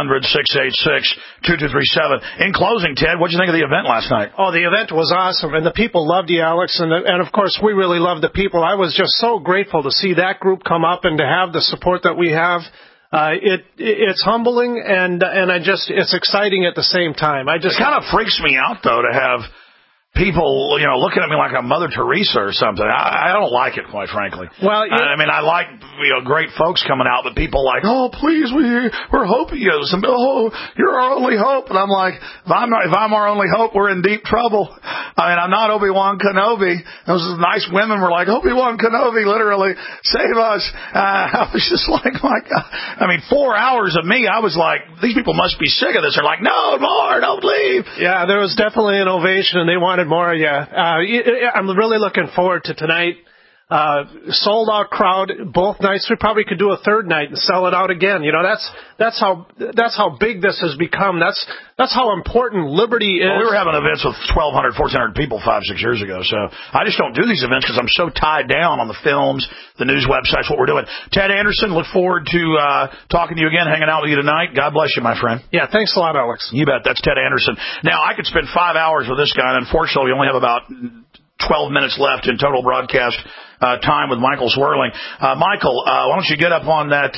800-686-2237. In closing, Ted, what did you think of the event last night? Oh, the event was awesome, and the people loved you, Alex, and of course we really loved the people. I was just so grateful to see that group come up and to have the support that we have. It's humbling and it's exciting at the same time. It kind of freaks me out though to have people, looking at me like I'm Mother Teresa or something. I don't like it, quite frankly. Well, I mean, I like great folks coming out, but people like, oh, please, we're hoping you. Oh, you're our only hope. And I'm like, if I'm our only hope, we're in deep trouble. I mean, I'm not Obi-Wan Kenobi. Those nice women were like, Obi-Wan Kenobi, literally, save us. I was just like, my God. I mean, 4 hours of me, I was like, these people must be sick of this. They're like, no more, don't leave. Yeah, there was definitely an ovation, and they wanted more. Yeah, I'm really looking forward to tonight. Sold out crowd both nights. We probably could do a third night and sell it out again. That's how big this has become. That's how important liberty is. Well, we were having events with 1,200, 1,400 people 5-6 years ago. So I just don't do these events because I'm so tied down on the films, the news websites, what we're doing. Ted Anderson, look forward to talking to you again, hanging out with you tonight. God bless you, my friend. Yeah, thanks a lot, Alex. You bet. That's Ted Anderson. Now, I could spend 5 hours with this guy, and unfortunately, we only have about 12 minutes left in total broadcast time with Michael Swerling. Michael, why don't you get up on that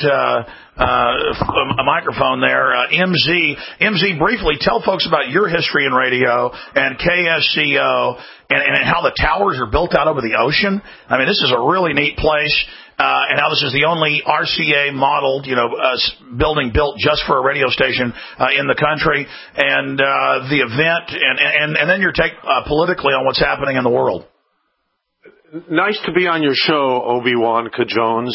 a microphone there. MZ, briefly tell folks about your history in radio and KSCO and how the towers are built out over the ocean. I mean, this is a really neat place. And how this is the only RCA modeled, building built just for a radio station in the country, and the event, and then your take politically on what's happening in the world. Nice to be on your show, Obi-Wan Jones.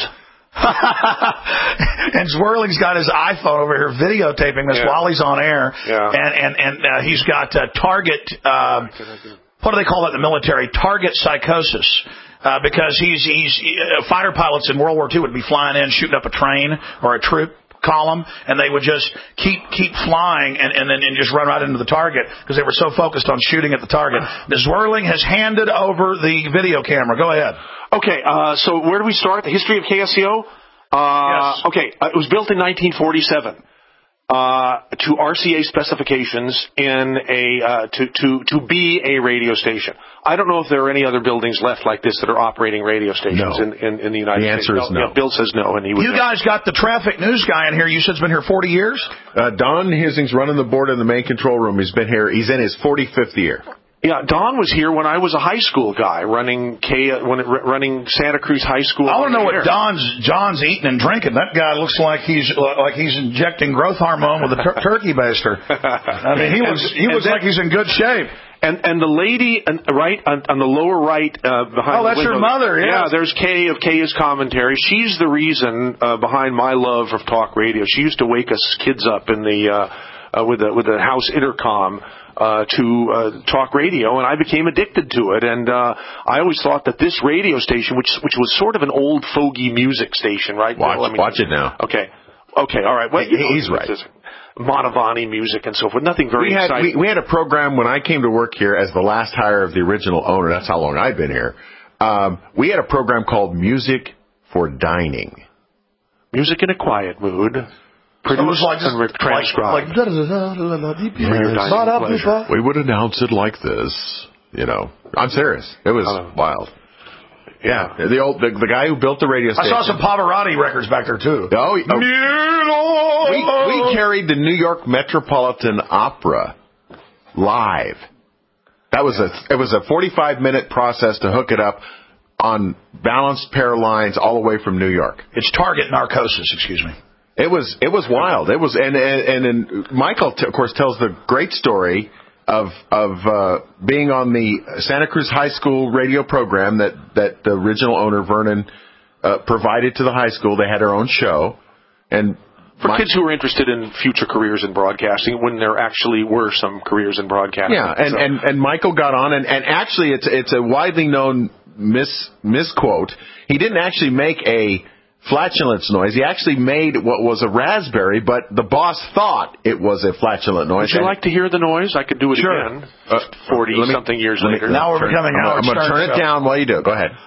And Zwirling's got his iPhone over here videotaping this while he's on air, and he's got target. What do they call that in the military? Target psychosis. Because he's fighter pilots in World War II would be flying in, shooting up a train or a troop column, and they would just keep flying and then just run right into the target because they were so focused on shooting at the target. The Zwirling has handed over the video camera. Go ahead. Okay, so where do we start? The history of KSCO? Yes. Okay, it was built in 1947. to RCA specifications in to be a radio station. I don't know if there are any other buildings left like this that are operating radio stations in the United States. The answer is no. Yeah, Bill says no, and he would. You guys got the traffic news guy in here. You said it's been here 40 years. Don Hissing's running the board in the main control room. He's been here. He's in his 45th year. Yeah, Don was here when I was a high school guy running Santa Cruz High School. I want to know what John's eating and drinking. That guy looks like he's injecting growth hormone with a turkey baster. I mean, he looks like he's in good shape. And the lady right on the lower right behind. Oh, that's your mother. Yes. Yeah, there's Kay of Kay's Commentary. She's the reason behind my love of talk radio. She used to wake us kids up in the with the house intercom. To talk radio, and I became addicted to it. And I always thought that this radio station, which was sort of an old fogey music station, right? Watch it now. Okay, all right. Well, he's right. Manavani music and so forth. Nothing very exciting. We had a program when I came to work here as the last hire of the original owner. That's how long I've been here. We had a program called Music for Dining. Music in a quiet mood. Produced and transcribed. We would announce it like this. You know, I'm serious. It was wild. Yeah, the guy who built the radio station. I saw some Pavarotti records back there too. We carried the New York Metropolitan Opera live. It was a 45-minute process to hook it up on balanced pair lines all the way from New York. It's Target Narcosis, excuse me. It was wild. It was, and Michael, of course, tells the great story of being on the Santa Cruz High School radio program that the original owner, Vernon, provided to the high school. They had their own show. And for kids who are interested in future careers in broadcasting, when there actually were some careers in broadcasting. Yeah, and Michael got on, and actually it's a widely known misquote. He didn't actually make a flatulence noise. He actually made what was a raspberry, but the boss thought it was a flatulent noise. Would you like to hear the noise? I could do it again. 40-something years later. Now we're becoming Howard Stern. I'm going to turn it down while you do it. Go ahead.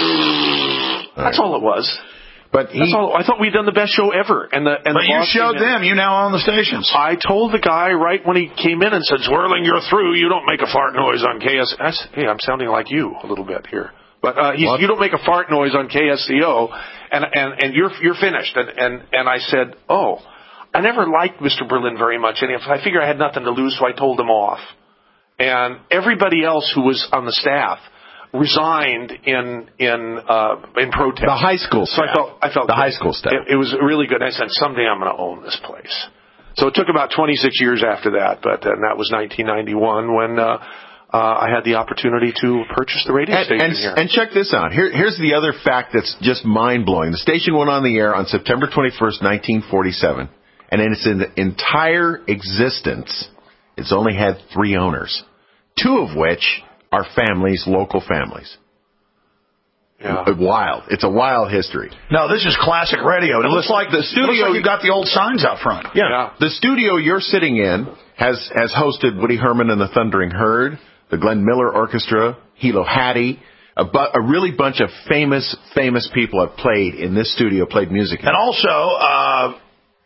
That's all it was. But I thought we'd done the best show ever. But you showed them. You now own the stations. I told the guy right when he came in and said, "Swirling, you're through. You don't make a fart noise on KS." Hey, I'm sounding like you a little bit here. But you don't make a fart noise on KSCO, and you're finished. And I said, oh, I never liked Mr. Berlin very much, and I figured I had nothing to lose, so I told him off. And everybody else who was on the staff resigned in protest. The high school staff. So I felt the good. high school staff. It was really good. I said, someday I'm going to own this place. So it took about 26 years after that, but that was 1991 when I had the opportunity to purchase the radio station here. And check this out. Here's the other fact that's just mind-blowing. The station went on the air on September 21st, 1947, and in its entire existence, it's only had 3 owners, 2 of which are families, local families. Yeah. Wild. It's a wild history. No, this is classic radio. It looks like the studio. It looks like you got the old signs out front. Yeah. The studio you're sitting in has hosted Woody Herman and the Thundering Herd, the Glenn Miller Orchestra, Hilo Hattie, a really bunch of famous people have played in this studio, played music. And also,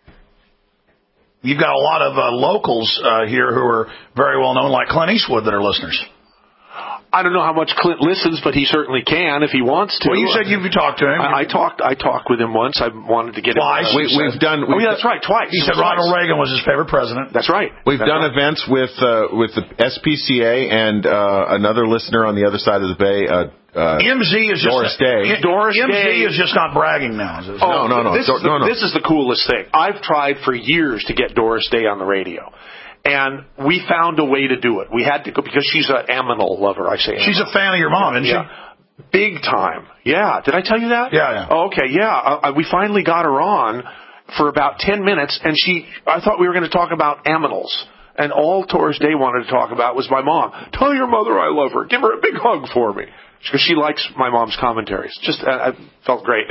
you've got a lot of locals here who are very well known, like Clint Eastwood, that are listeners. I don't know how much Clint listens, but he certainly can if he wants to. Well, you said you've talked to him. I talked with him once. I wanted to get twice. We've done. That's right, twice. He said Ronald Reagan was his favorite president. That's right. We've done events with the SPCA and another listener on the other side of the bay. MZ is Doris Day. MZ is just not bragging now. No. This is the coolest thing. I've tried for years to get Doris Day on the radio. And we found a way to do it. We had to go because she's an aminal lover, I say. She's a fan of your mom, isn't she? Big time. Yeah. Did I tell you that? Yeah. Oh, okay, yeah. We finally got her on for about 10 minutes, and I thought we were going to talk about aminals. And all Doris Day wanted to talk about was my mom. Tell your mother I love her. Give her a big hug for me. Because she likes my mom's commentaries. I felt great.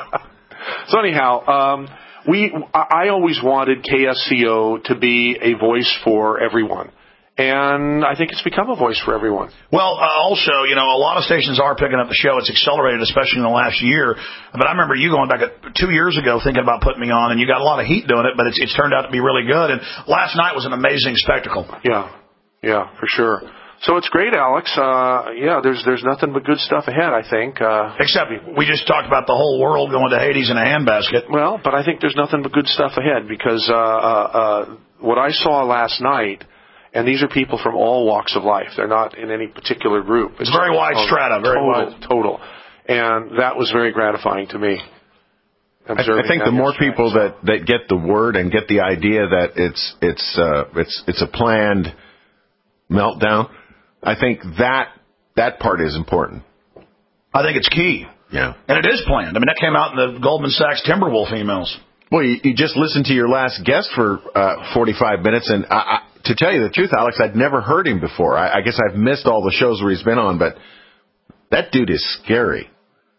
So anyhow, I always wanted KSCO to be a voice for everyone. And I think it's become a voice for everyone. Well, also, a lot of stations are picking up the show. It's accelerated, especially in the last year. But I remember you going back 2 years ago thinking about putting me on, and you got a lot of heat doing it, but it's turned out to be really good. And last night was an amazing spectacle. Yeah, for sure. So it's great, Alex. There's nothing but good stuff ahead, I think. Except we just talked about the whole world going to Hades in a handbasket. Well, but I think there's nothing but good stuff ahead because what I saw last night, and these are people from all walks of life. They're not in any particular group. It's very wide strata, very wide. Total. And that was very gratifying to me. I think the more people that get the word and get the idea that it's a planned meltdown, I think that part is important. I think it's key. Yeah. And it is planned. I mean, that came out in the Goldman Sachs Timberwolf emails. Well, you just listened to your last guest for 45 minutes, and to tell you the truth, Alex, I'd never heard him before. I guess I've missed all the shows where he's been on, but that dude is scary.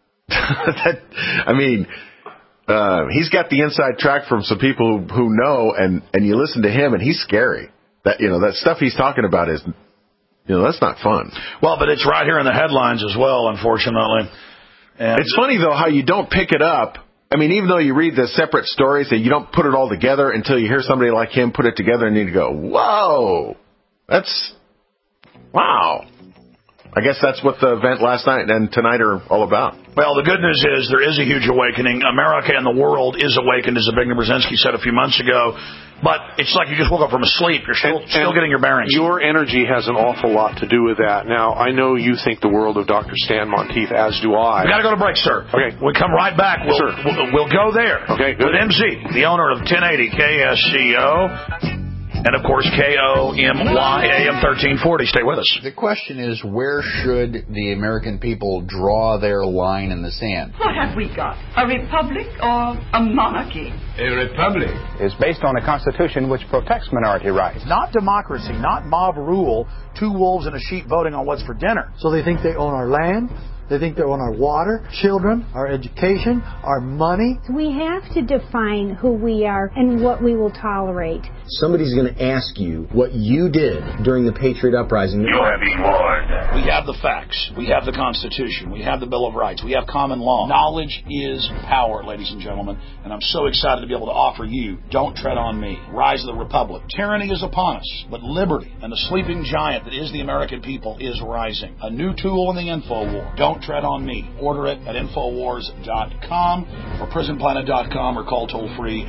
He's got the inside track from some people who know, and you listen to him, and he's scary. That stuff he's talking about is, that's not fun. Well, but it's right here in the headlines as well, unfortunately. And it's funny, though, how you don't pick it up. I mean, even though you read the separate stories, and you don't put it all together until you hear somebody like him put it together, and you go, whoa, wow. I guess that's what the event last night and tonight are all about. Well, the good news is there is a huge awakening. America and the world is awakened, as Zbigniew Brzezinski said a few months ago. But it's like you just woke up from a sleep. You're still getting your bearings. Your energy has an awful lot to do with that. Now, I know you think the world of Dr. Stan Monteith, as do I. We got to go to break, sir. Okay. We'll come right back. We'll go there. Okay, good. With MZ, the owner of 1080 KSCO. And, of course, KOMY AM 1340. Stay with us. The question is, where should the American people draw their line in the sand? What have we got? A republic or a monarchy? A republic is based on a constitution which protects minority rights. Not democracy, not mob rule, two wolves and a sheep voting on what's for dinner. So they think they own our land. They think they own our water, children, our education, our money. We have to define who we are and what we will tolerate. Somebody's going to ask you what you did during the Patriot Uprising. You have been warned. We have the facts. We have the Constitution. We have the Bill of Rights. We have common law. Knowledge is power, ladies and gentlemen. And I'm so excited to be able to offer you Don't Tread on Me, Rise of the Republic. Tyranny is upon us, but liberty and the sleeping giant that is the American people is rising. A new tool in the info war. Don't Tread on Me. Order it at Infowars.com or PrisonPlanet.com or call toll-free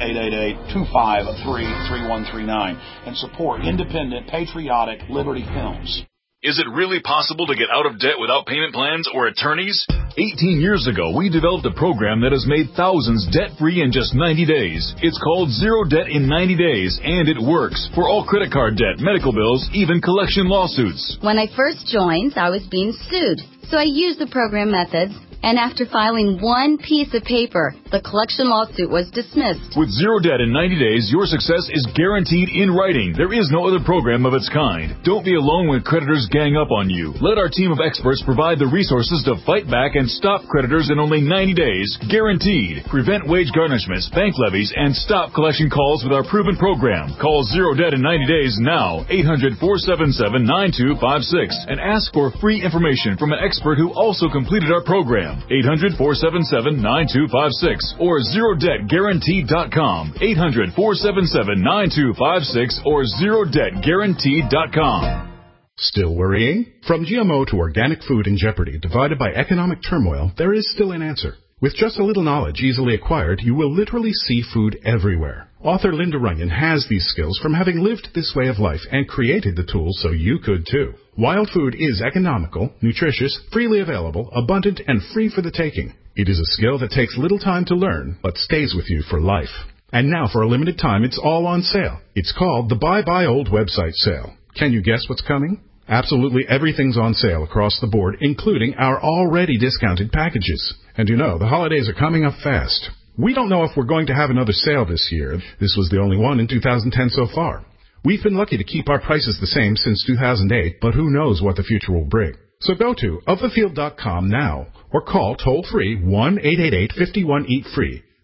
888-253-3139 and support independent, patriotic Liberty Films. Is it really possible to get out of debt without payment plans or attorneys? 18 years ago, we developed a program that has made thousands debt-free in just 90 days. It's called Zero Debt in 90 Days, and it works for all credit card debt, medical bills, even collection lawsuits. When I first joined, I was being sued. So I used the program methods, and after filing one piece of paper, the collection lawsuit was dismissed. With Zero Debt in 90 days, your success is guaranteed in writing. There is no other program of its kind. Don't be alone when creditors gang up on you. Let our team of experts provide the resources to fight back and stop creditors in only 90 days, guaranteed. Prevent wage garnishments, bank levies, and stop collection calls with our proven program. Call Zero Debt in 90 days now, 800-477-9256, and ask for free information from an expert who also completed our program. 800-477-9256 or ZeroDebtGuaranteed.com. 800-477-9256 or ZeroDebtGuaranteed.com. Still worrying? From GMO to organic food in jeopardy, divided by economic turmoil, there is still an answer. With just a little knowledge easily acquired, you will literally see food everywhere. Author Linda Runyon has these skills from having lived this way of life and created the tools so you could too. Wild food is economical, nutritious, freely available, abundant, and free for the taking. It is a skill that takes little time to learn, but stays with you for life. And now for a limited time, it's all on sale. It's called the Buy Old website sale. Can you guess what's coming? Absolutely everything's on sale across the board, including our already discounted packages. And you know, the holidays are coming up fast. We don't know if we're going to have another sale this year. This was the only one in 2010 so far. We've been lucky to keep our prices the same since 2008, but who knows what the future will bring. So go to ofthefield.com now or call toll-free 1-888-51-EAT-FREE.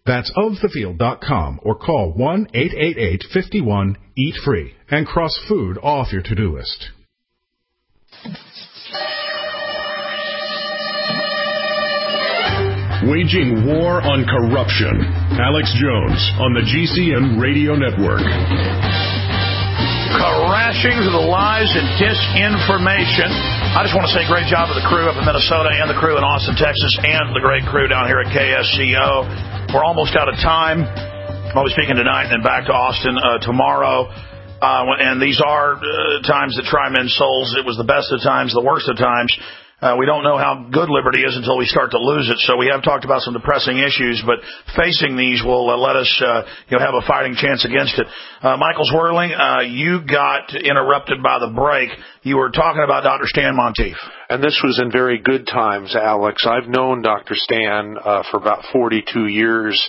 That's ofthefield.com or call 1-888-51-EAT-FREE and cross food off your to-do list. Waging war on corruption. Alex Jones on the GCN Radio Network. Crashing to the lies and disinformation. I just want to say great job to the crew up in Minnesota and the crew in Austin, Texas, and the great crew down here at KSCO. We're almost out of time. I'll be speaking tonight and then back to Austin tomorrow. And these are times that try men's souls. It was the best of times, the worst of times. We don't know how good liberty is until we start to lose it. So we have talked about some depressing issues, but facing these will let us have a fighting chance against it. Michael Zwerling, you got interrupted by the break. You were talking about Dr. Stan Monteith. And this was in very good times, Alex. I've known Dr. Stan for about 42 years.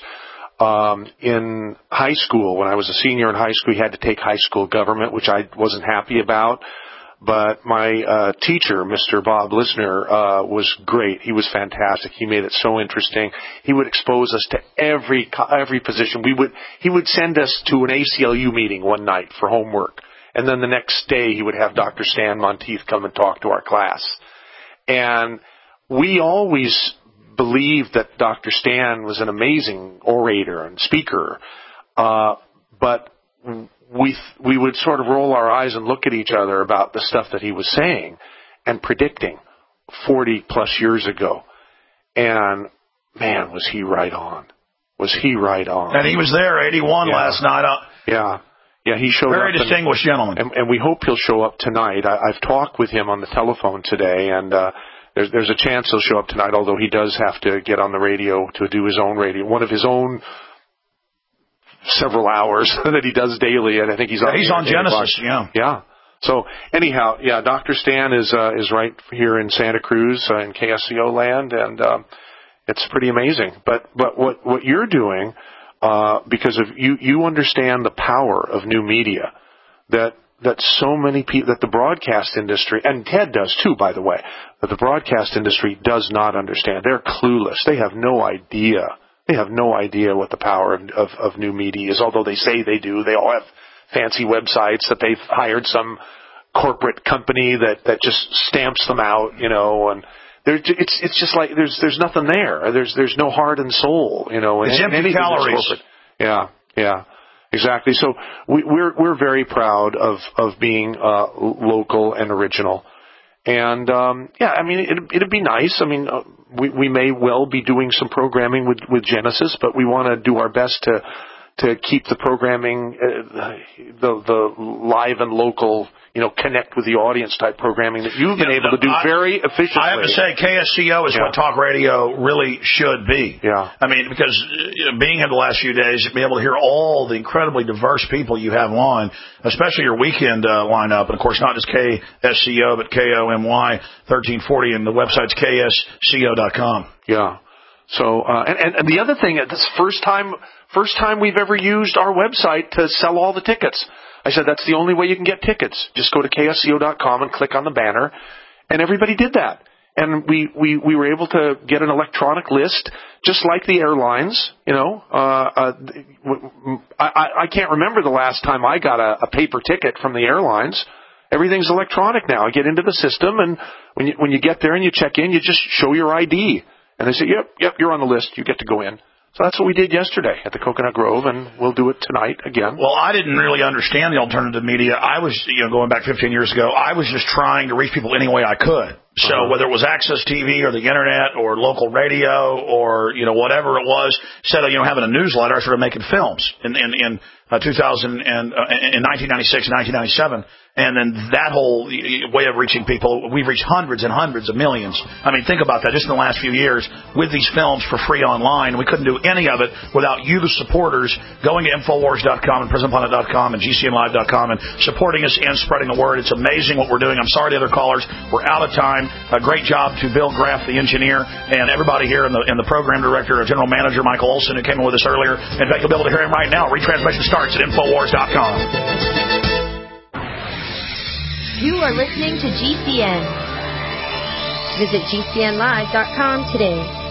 In high school, when I was a senior in high school, he had to take high school government, which I wasn't happy about. But my teacher, Mr. Bob Lisner, was great. He was fantastic. He made it so interesting. He would expose us to every position. He would send us to an ACLU meeting one night for homework, and then the next day he would have Dr. Stan Monteith come and talk to our class. And we always believed that Dr. Stan was an amazing orator and speaker, but we would sort of roll our eyes and look at each other about the stuff that he was saying and predicting 40-plus years ago. And, man, was he right on. Was he right on. And he was there, 81 last night. Yeah, he showed up. Very distinguished gentleman. And we hope he'll show up tonight. I've talked with him on the telephone today, and there's a chance he'll show up tonight, although he does have to get on the radio to do his own radio, one of his own several hours that he does daily, and I think he's on Genesis. Yeah. So anyhow, Dr. Stan is right here in Santa Cruz in KSCO land, and it's pretty amazing. But what you're doing, because of you understand the power of new media, that so many people, that the broadcast industry, and Ted does too, by the way, that the broadcast industry does not understand. They're clueless. They have no idea. They have no idea what the power of new media is, although they say they do. They all have fancy websites that they've hired some corporate company that just stamps them out, and it's just like there's nothing there. There's no heart and soul, It's empty calories. Yeah, exactly. So we're very proud of being local and original. And, it'd be nice. We may well be doing some programming with Genesis, but we want to do our best to keep the programming, the live and local, connect with the audience type programming that you've been able to do very efficiently. I have to say, KSCO is what talk radio really should be. Yeah. Because being here the last few days, be able to hear all the incredibly diverse people you have on, especially your weekend lineup, and of course not just KSCO, but KOMY 1340, and the website's KSCO.com. Yeah. So, and the other thing, this first time we've ever used our website to sell all the tickets. I said, that's the only way you can get tickets. Just go to KSCO.com and click on the banner. And everybody did that. And we were able to get an electronic list, just like the airlines, I can't remember the last time I got a paper ticket from the airlines. Everything's electronic now. I get into the system, and when you get there and you check in, you just show your ID. And they say, yep, you're on the list. You get to go in. So that's what we did yesterday at the Coconut Grove, and we'll do it tonight again. Well, I didn't really understand the alternative media. I was, going back 15 years ago, I was just trying to reach people any way I could. So whether it was Access TV or the internet or local radio or, whatever it was, instead of, having a newsletter, I started making films in 1996, 1997. And then that whole way of reaching people, we've reached hundreds and hundreds of millions. Think about that. Just in the last few years, with these films for free online, we couldn't do any of it without you, the supporters, going to Infowars.com and PrisonPlanet.com and GCNLive.com and supporting us and spreading the word. It's amazing what we're doing. I'm sorry to the other callers. We're out of time. A great job to Bill Graff, the engineer, and everybody here and the program director, General Manager Michael Olson, who came in with us earlier. In fact, you'll be able to hear him right now. Retransmission starts at Infowars.com. You are listening to GCN. Visit GCNLive.com today.